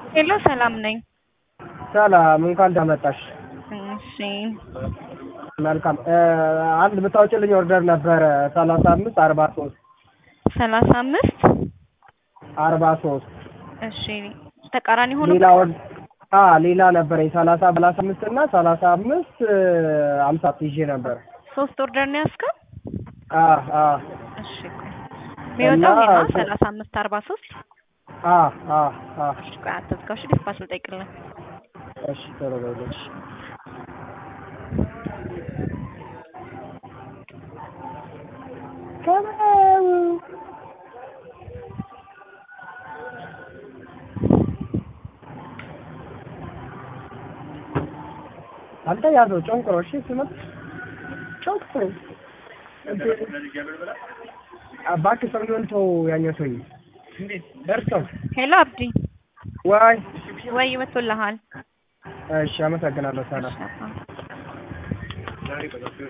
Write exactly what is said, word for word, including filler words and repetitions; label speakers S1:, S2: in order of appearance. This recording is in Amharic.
S1: ሄሎ ሰላም ነኝ።
S2: ሰላም እንኳን ተመጣሽ።
S1: እሺ
S2: መልካም አንድ ብታውጭልኝ ኦርደር ነበረ ሰላሳ አምስት አርባ ሶስት
S1: ሰላሳ አምስት
S2: አርባ ሶስት
S1: እሺ ተቃራኒ ሆኖ
S2: ሌላ ወር አ ሌላ ነበረኝ ሰላሳ ሰላሳ አምስት እና ሰላሳ አምስት ሃምሳ ይዤ ነበር።
S1: ሶስት ኦርደር ነው ያስከው?
S2: አ አ
S1: እሺ ሚወጣው ይሄ ነው ሰላሳ አምስት አርባ ሶስት
S2: አ አ አ
S1: እሺ ቆይ አትዝጋሽ ዲስፓች ልጠይቅልኝ።
S2: እሺ ቶሎ በለሽ። ከማው አንተ ያዘው ጮንቅሮ እሺ ስመት ጮንቅሮ አባክ ሰውየውን ተው ያኛው ሰውዬ እንዴት ደርሰው
S1: ሄሎ አብዲ
S2: ዋይ
S1: ወይ መጥቶልሃል?
S2: እሺ አመሰግናለሁ ሰላም